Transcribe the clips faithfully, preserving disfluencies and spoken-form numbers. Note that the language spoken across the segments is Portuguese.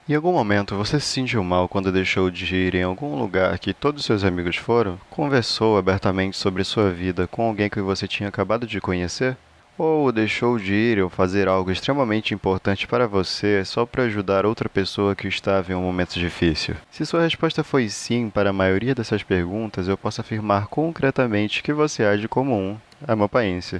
Em algum momento você se sentiu mal quando deixou de ir em algum lugar que todos seus amigos foram? Conversou abertamente sobre sua vida com alguém que você tinha acabado de conhecer? Ou deixou de ir ou fazer algo extremamente importante para você só para ajudar outra pessoa que estava em um momento difícil? Se sua resposta foi sim para a maioria dessas perguntas, eu posso afirmar concretamente que você age como um amapaense.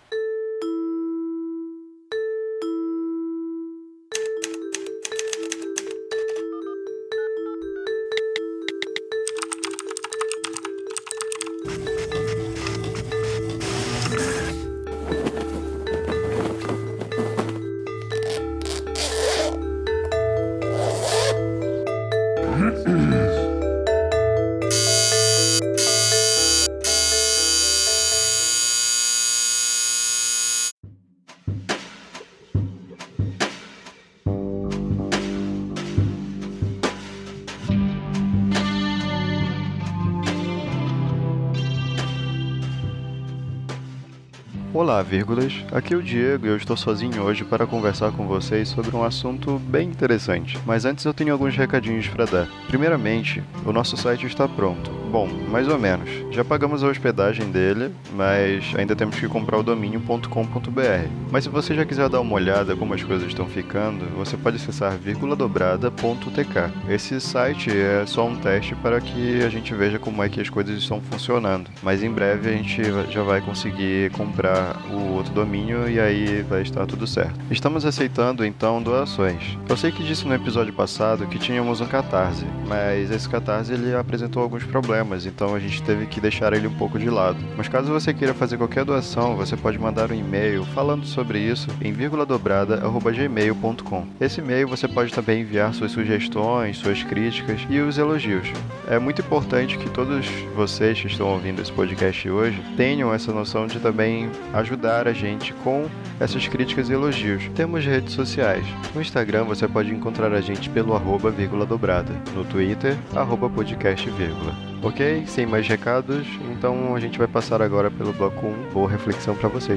Olá, vírgulas. Aqui é o Diego e eu estou sozinho hoje para conversar com vocês sobre um assunto bem interessante. Mas antes eu tenho alguns recadinhos para dar. Primeiramente, o nosso site está pronto. Bom, mais ou menos. Já pagamos a hospedagem dele, mas ainda temos que comprar o domínio ponto com ponto b r. Mas se você já quiser dar uma olhada como as coisas estão ficando, você pode acessar vírgula dobrada ponto t k. Esse site é só um teste para que a gente veja como é que as coisas estão funcionando. Mas em breve a gente já vai conseguir comprar o outro domínio e aí vai estar tudo certo. Estamos aceitando então doações. Eu sei que disse no episódio passado que tínhamos um Catarse, mas esse Catarse ele apresentou alguns problemas, então a gente teve que deixar ele um pouco de lado. Mas caso você queira fazer qualquer doação, você pode mandar um e-mail falando sobre isso em vírgula dobrada arroba gmail ponto com. Esse e-mail você pode também enviar suas sugestões, suas críticas e os elogios. É muito importante que todos vocês que estão ouvindo esse podcast hoje tenham essa noção de também ajudar a gente com essas críticas e elogios. Temos redes sociais. No Instagram você pode encontrar a gente pelo arroba vírgula dobrada. No Twitter, arroba podcast vírgula. Ok? Sem mais recados, então a gente vai passar agora pelo bloco um. Boa reflexão para vocês.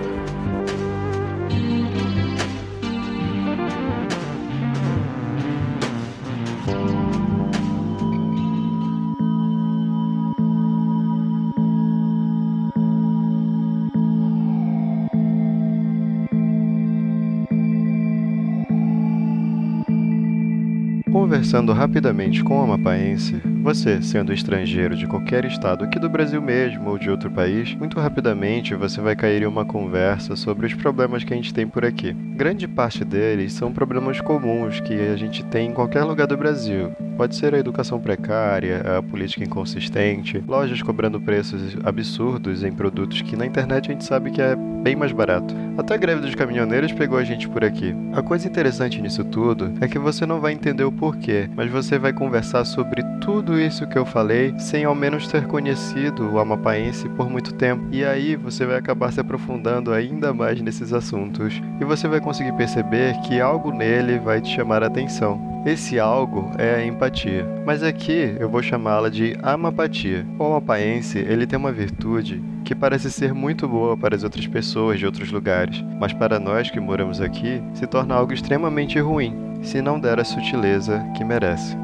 Conversando rapidamente com o amapaense, você, sendo estrangeiro de qualquer estado aqui do Brasil mesmo ou de outro país, muito rapidamente você vai cair em uma conversa sobre os problemas que a gente tem por aqui. Grande parte deles são problemas comuns que a gente tem em qualquer lugar do Brasil. Pode ser a educação precária, a política inconsistente, lojas cobrando preços absurdos em produtos que na internet a gente sabe que é bem mais barato. Até a greve dos caminhoneiros pegou a gente por aqui. A coisa interessante nisso tudo é que você não vai entender o porquê, mas você vai conversar sobre tudo isso que eu falei sem ao menos ter conhecido o amapaense por muito tempo. E aí você vai acabar se aprofundando ainda mais nesses assuntos e você vai conseguir perceber que algo nele vai te chamar a atenção. Esse algo é a empatia, mas aqui eu vou chamá-la de amapatia. O amapaense, ele tem uma virtude que parece ser muito boa para as outras pessoas de outros lugares, mas para nós que moramos aqui, se torna algo extremamente ruim, se não der a sutileza que merece.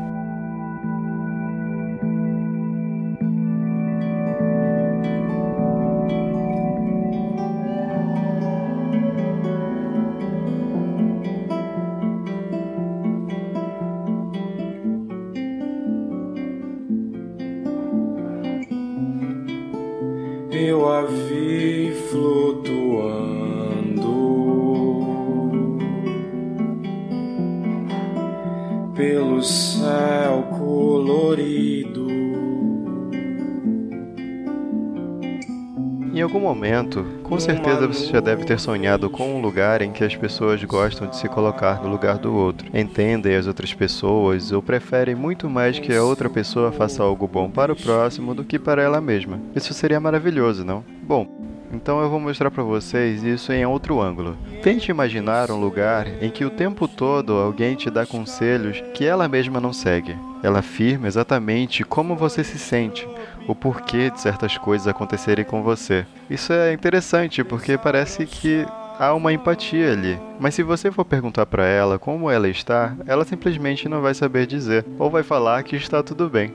Eu a vi flutuando pelo céu colorido. Em algum momento, com certeza você já deve ter sonhado com um lugar em que as pessoas gostam de se colocar no lugar do outro, entendem as outras pessoas ou preferem muito mais que a outra pessoa faça algo bom para o próximo do que para ela mesma. Isso seria maravilhoso, não? Bom, então eu vou mostrar para vocês isso em outro ângulo. Tente imaginar um lugar em que o tempo todo alguém te dá conselhos que ela mesma não segue. Ela afirma exatamente como você se sente, o porquê de certas coisas acontecerem com você. Isso é interessante porque parece que Há uma empatia ali. Mas se você for perguntar para ela como ela está, ela simplesmente não vai saber dizer, ou vai falar que está tudo bem.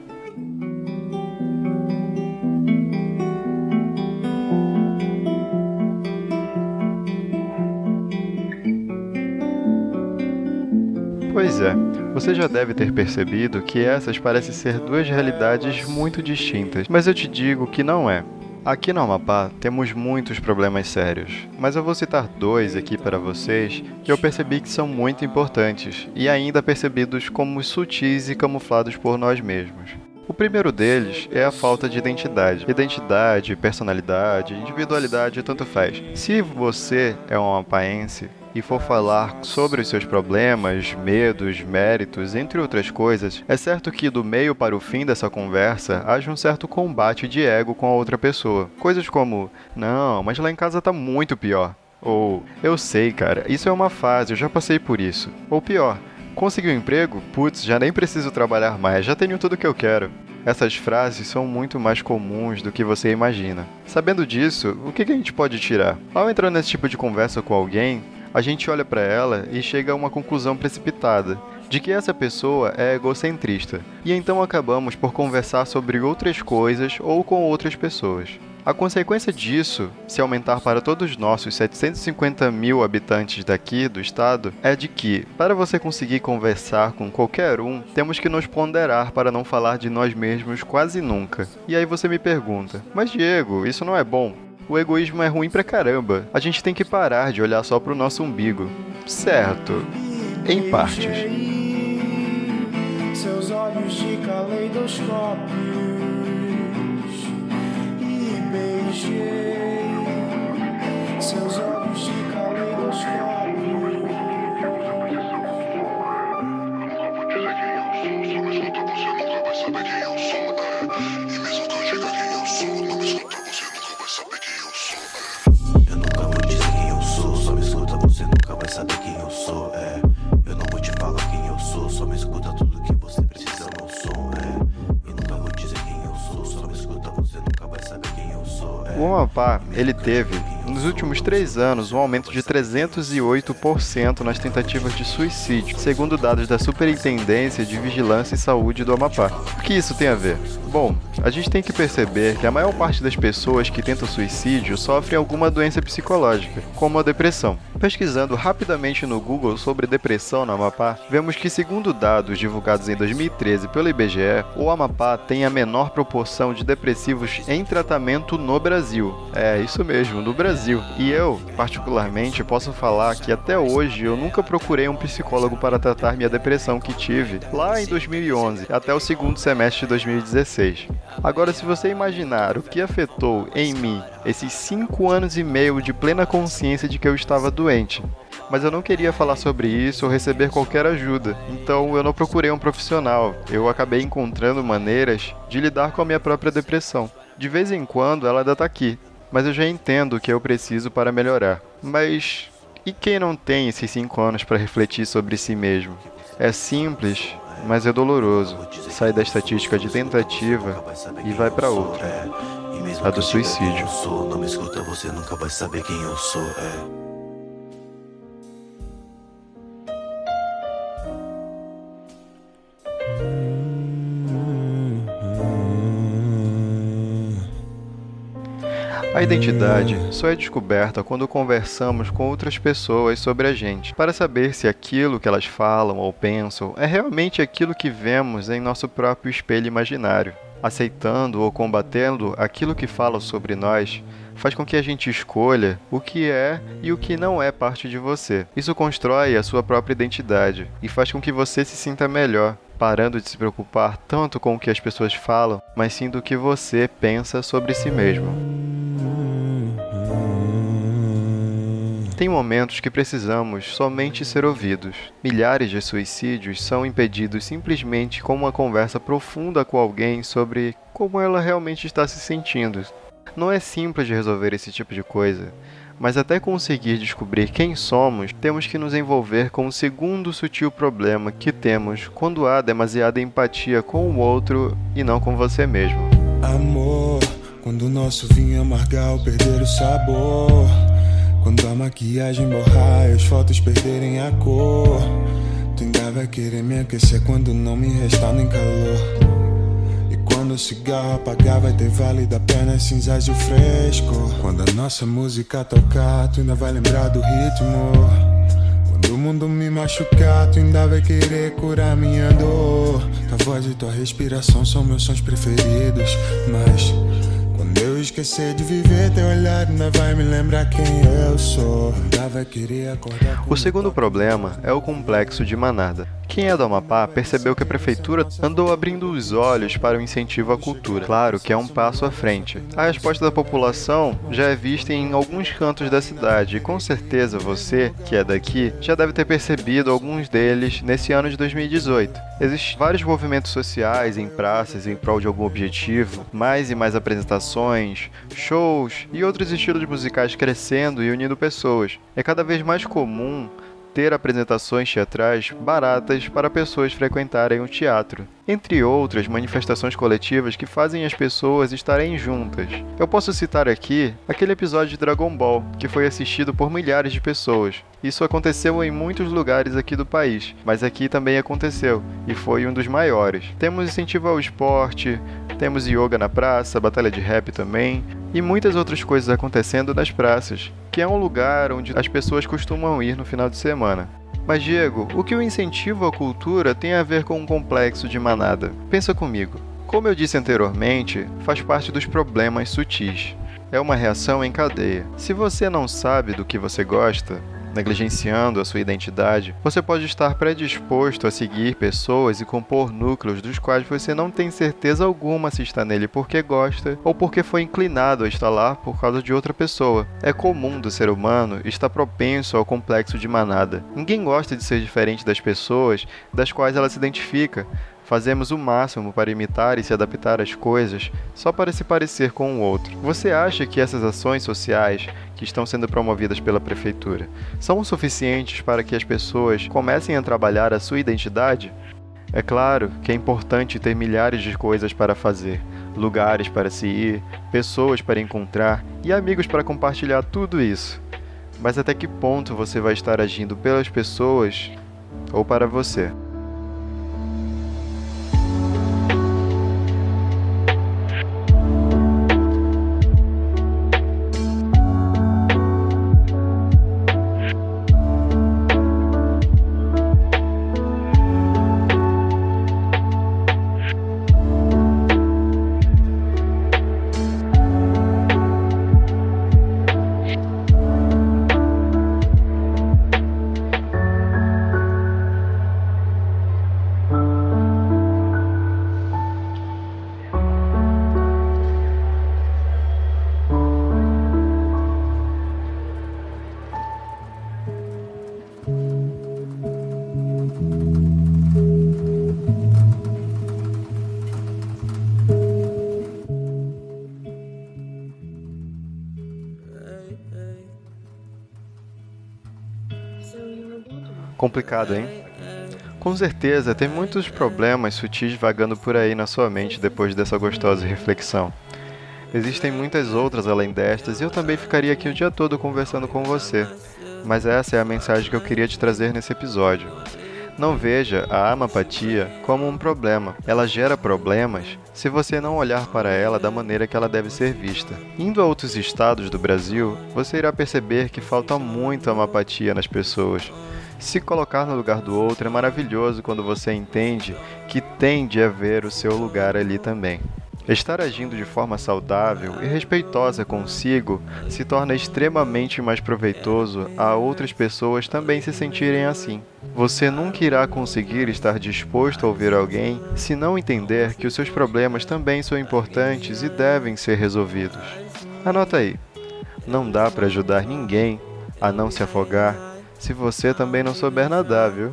Pois é, você já deve ter percebido que essas parecem ser duas realidades muito distintas, mas eu te digo que não é. Aqui no Amapá temos muitos problemas sérios, mas eu vou citar dois aqui para vocês que eu percebi que são muito importantes e ainda percebidos como sutis e camuflados por nós mesmos. O primeiro deles é a falta de identidade. Identidade, personalidade, individualidade, tanto faz. Se você é um amapaense e for falar sobre os seus problemas, medos, méritos, entre outras coisas, é certo que do meio para o fim dessa conversa haja um certo combate de ego com a outra pessoa. Coisas como, não, mas lá em casa tá muito pior. Ou, eu sei, cara, isso é uma fase, eu já passei por isso. Ou pior, conseguiu um emprego? Putz, já nem preciso trabalhar mais, já tenho tudo que eu quero. Essas frases são muito mais comuns do que você imagina. Sabendo disso, o que a gente pode tirar? Ao entrar nesse tipo de conversa com alguém, a gente olha para ela e chega a uma conclusão precipitada, de que essa pessoa é egocentrista, e então acabamos por conversar sobre outras coisas ou com outras pessoas. A consequência disso, se aumentar para todos os nossos setecentos e cinquenta mil habitantes daqui do estado, é de que, para você conseguir conversar com qualquer um, temos que nos ponderar para não falar de nós mesmos quase nunca. E aí você me pergunta, mas Diego, isso não é bom? O egoísmo é ruim pra caramba. A gente tem que parar de olhar só pro nosso umbigo. Certo, em partes. Seus olhos de caleidoscópios e beijei seus olhos de caleidoscópios. Eu nunca vou dizer quem eu sou, só me escuta, você nunca vai saber quem eu sou, é. Eu não vou te falar quem eu sou, só me escuta tudo que você precisa no som, é. E nunca vou dizer quem eu sou, só me escuta, você nunca vai saber quem eu sou, é. O Amapá, ele teve, nos últimos três anos, um aumento de trezentos e oito por cento nas tentativas de suicídio, segundo dados da Superintendência de Vigilância e Saúde do Amapá. O que isso tem a ver? Bom, a gente tem que perceber que a maior parte das pessoas que tentam suicídio sofrem alguma doença psicológica, como a depressão. Pesquisando rapidamente no Google sobre depressão no Amapá, vemos que, segundo dados divulgados em dois mil e treze pelo I B G E, o Amapá tem a menor proporção de depressivos em tratamento no Brasil. É, isso mesmo, no Brasil. E eu, particularmente, posso falar que até hoje eu nunca procurei um psicólogo para tratar minha depressão que tive lá em dois mil e onze, até o segundo semestre de dois mil e dezesseis. Agora, se você imaginar o que afetou em mim esses cinco anos e meio de plena consciência de que eu estava doente, mas eu não queria falar sobre isso ou receber qualquer ajuda, então eu não procurei um profissional. Eu acabei encontrando maneiras de lidar com a minha própria depressão. De vez em quando ela ainda está aqui, mas eu já entendo o que eu preciso para melhorar. Mas e quem não tem esses cinco anos para refletir sobre si mesmo? É simples, mas é doloroso. Sai da estatística de tentativa e vai para outra, a do suicídio. Não me escuta, você nunca vai saber quem eu sou, é. A identidade só é descoberta quando conversamos com outras pessoas sobre a gente, para saber se aquilo que elas falam ou pensam é realmente aquilo que vemos em nosso próprio espelho imaginário. Aceitando ou combatendo aquilo que falam sobre nós faz com que a gente escolha o que é e o que não é parte de você. Isso constrói a sua própria identidade e faz com que você se sinta melhor, parando de se preocupar tanto com o que as pessoas falam, mas sim do que você pensa sobre si mesmo. Tem momentos que precisamos somente ser ouvidos. Milhares de suicídios são impedidos simplesmente com uma conversa profunda com alguém sobre como ela realmente está se sentindo. Não é simples de resolver esse tipo de coisa, mas até conseguir descobrir quem somos, temos que nos envolver com o segundo sutil problema que temos quando há demasiada empatia com o outro e não com você mesmo. Amor, quando o nosso vinho amargar ou perder o sabor, Quando a maquiagem borrar e as fotos perderem a cor, tu ainda vai querer me aquecer quando não me restar nem calor. Quando o cigarro apagar vai ter válido apenas cinzas e o fresco. Quando a nossa música tocar, tu ainda vai lembrar do ritmo. Quando o mundo me machucar, tu ainda vai querer curar minha dor. Tua voz e tua respiração são meus sons preferidos. Mas quando eu esquecer de viver, teu olhar ainda vai me lembrar quem eu sou. Ainda vai querer acordar. O segundo problema é o complexo de manada. Quem é do Amapá percebeu que a prefeitura andou abrindo os olhos para o incentivo à cultura. Claro que é um passo à frente. A resposta da população já é vista em alguns cantos da cidade e com certeza você, que é daqui, já deve ter percebido alguns deles nesse ano de dois mil e dezoito. Existem vários movimentos sociais em praças em prol de algum objetivo, mais e mais apresentações, shows e outros estilos musicais crescendo e unindo pessoas. É cada vez mais comum ter apresentações teatrais baratas para pessoas frequentarem o teatro, entre outras manifestações coletivas que fazem as pessoas estarem juntas. Eu posso citar aqui aquele episódio de Dragon Ball, que foi assistido por milhares de pessoas. Isso aconteceu em muitos lugares aqui do país, mas aqui também aconteceu, e foi um dos maiores. Temos incentivo ao esporte, temos yoga na praça, batalha de rap também, e muitas outras coisas acontecendo nas praças, que é um lugar onde as pessoas costumam ir no final de semana. Mas Diego, o que o incentivo à cultura tem a ver com um complexo de manada? Pensa comigo. Como eu disse anteriormente, faz parte dos problemas sutis. É uma reação em cadeia. Se você não sabe do que você gosta, negligenciando a sua identidade, você pode estar predisposto a seguir pessoas e compor núcleos dos quais você não tem certeza alguma se está nele porque gosta ou porque foi inclinado a estar lá por causa de outra pessoa. É comum do ser humano estar propenso ao complexo de manada. Ninguém gosta de ser diferente das pessoas das quais ela se identifica. Fazemos o máximo para imitar e se adaptar às coisas só para se parecer com o outro. Você acha que essas ações sociais que estão sendo promovidas pela prefeitura são o suficientes para que as pessoas comecem a trabalhar a sua identidade? É claro que é importante ter milhares de coisas para fazer, lugares para se ir, pessoas para encontrar e amigos para compartilhar tudo isso. Mas até que ponto você vai estar agindo pelas pessoas ou para você? Complicado, hein? Com certeza, tem muitos problemas sutis vagando por aí na sua mente depois dessa gostosa reflexão. Existem muitas outras além destas e eu também ficaria aqui o dia todo conversando com você, mas essa é a mensagem que eu queria te trazer nesse episódio. Não veja a amapatia como um problema. Ela gera problemas se você não olhar para ela da maneira que ela deve ser vista. Indo a outros estados do Brasil, você irá perceber que falta muita amapatia nas pessoas. Se colocar no lugar do outro é maravilhoso quando você entende que tem de haver o seu lugar ali também. Estar agindo de forma saudável e respeitosa consigo se torna extremamente mais proveitoso a outras pessoas também se sentirem assim. Você nunca irá conseguir estar disposto a ouvir alguém se não entender que os seus problemas também são importantes e devem ser resolvidos. Anota aí. Não dá para ajudar ninguém a não se afogar se você também não souber nadar, viu?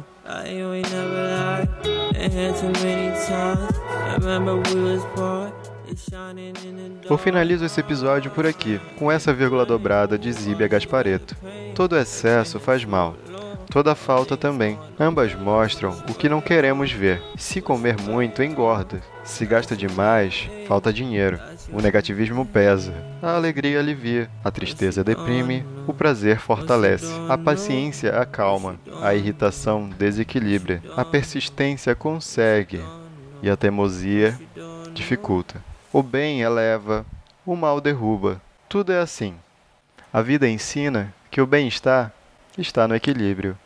Eu finalizo esse episódio por aqui, com essa vírgula dobrada de Zíbia Gasparetto. Todo excesso faz mal. toda falta também. Ambas mostram o que não queremos ver. Se comer muito, engorda. Se gasta demais, falta dinheiro. O negativismo pesa. A alegria alivia. A tristeza deprime. O prazer fortalece. A paciência acalma. A irritação desequilibra. A persistência consegue. E a teimosia dificulta. O bem eleva. O mal derruba. Tudo é assim. A vida ensina que o bem-estar está no equilíbrio.